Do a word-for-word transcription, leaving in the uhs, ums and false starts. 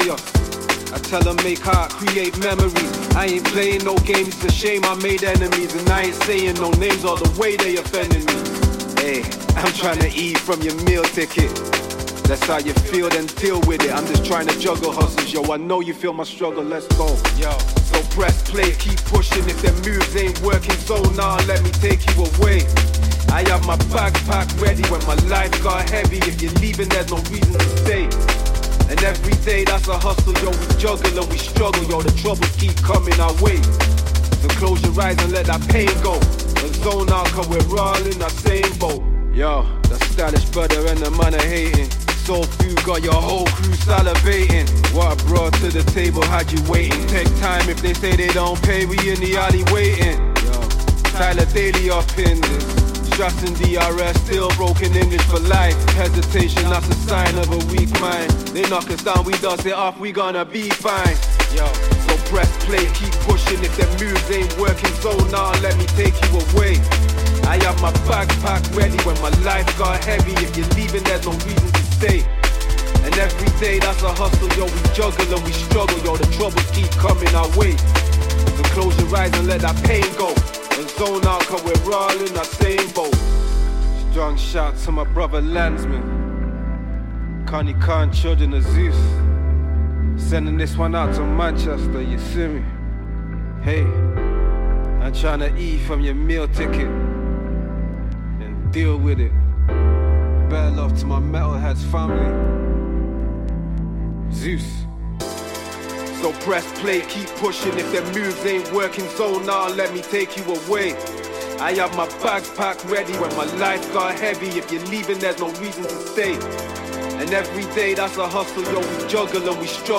us. I tell them make art, create memories. I ain't playing no games, it's a shame I made enemies. And I ain't saying no names all the way they offended me. Hey, I'm trying to eat from your meal ticket. That's how you feel, then deal with it. I'm just trying to juggle hustles, yo. I know you feel my struggle, let's go. Yo, so press play, keep pushing. If them moves ain't working, so nah, let me take you away. I have my backpack ready when my life got heavy. If you're leaving, there's no reason to stay. And every day that's a hustle, yo. We juggle and we struggle, yo. The troubles keep coming our way. So close your eyes and let that pain go. And zone out, cause we're all in the same boat. Yo, the stylish brother and the man are hating. So few got your whole crew salivating. What I brought to the table had you waiting. Take time if they say they don't pay, we in the alley waiting. Yo, Tyler Daly up in this. Stressing D R S, still broken English for life. Hesitation, that's a sign of a weak mind. They knock us down, we dust it off, we gonna be fine. Yo, so press play, keep pushing. If them moves ain't working, so now let me take you away. I have my backpack ready when my life got heavy. If you're leaving, there's no reason to stay. And every day that's a hustle, yo. We juggle and we struggle, yo. The troubles keep coming our way. So close your eyes and let that pain go. And zone out, cause we're all in the same boat. Strong shout to my brother Landsman, Connie Khan, children of Zeus. Sending this one out to Manchester, you see me? Hey, I'm trying to eat from your meal ticket and deal with it. Better love to my metalheads family. Zeus. So press play, keep pushing. If them moves ain't working, so now let me take you away. I have my bags packed ready when my life got heavy. If you're leaving, there's no reason to stay. And every day that's a hustle, yo. We juggle and we struggle.